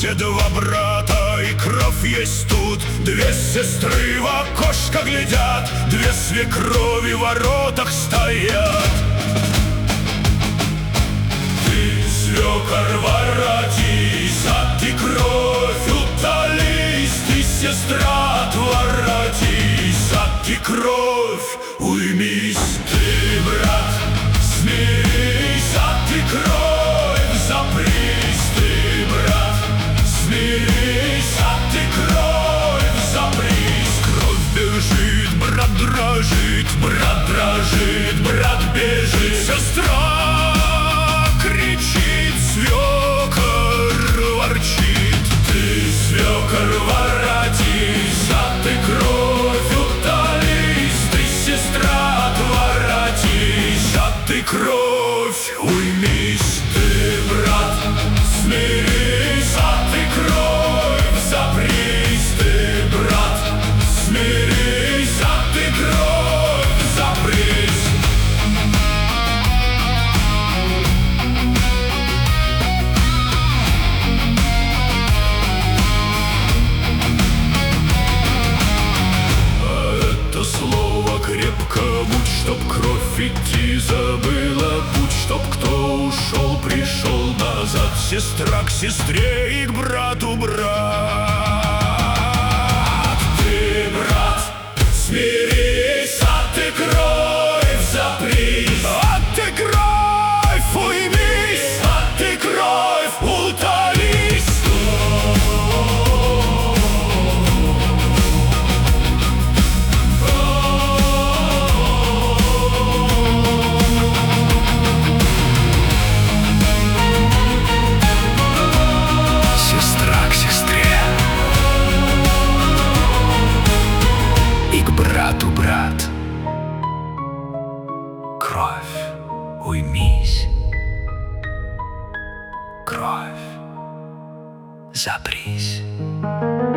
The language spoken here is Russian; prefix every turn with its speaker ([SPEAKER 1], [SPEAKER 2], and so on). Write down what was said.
[SPEAKER 1] где два брата и кровь есть тут. Две сестры в окошко глядят, две свекрови в воротах стоят. Ты, свекор, воротись, а ты кровь утолись. Ты, сестра, отворотись, а ты кровь уймись. Ты, брат, смирись, а ты кровь запрись. Ты, брат, смирись, а ты кровь запрись. Кровь бежит, брат дрожит, брат дрожит, брат бежит. Сестра кричит, свекор ворчит. Ты, свекор, воротись, а ты кровь утолись. Ты, сестра, отворотись, а ты кровь уймись. Ты, брат, смирись, а ты кровь запрись. Ты, брат, смирись, а ты кровь запрись. Слово крепко будь, чтоб кровь идти забыла путь, чтоб кто ушел, пришел назад. Сестра к сестре и к брату брат. Ты, брат, смирись, а ты кровь запрись. А ты кровь уймись, а ты кровь утолись. Брату, брат, кровь уймись, кровь запрись.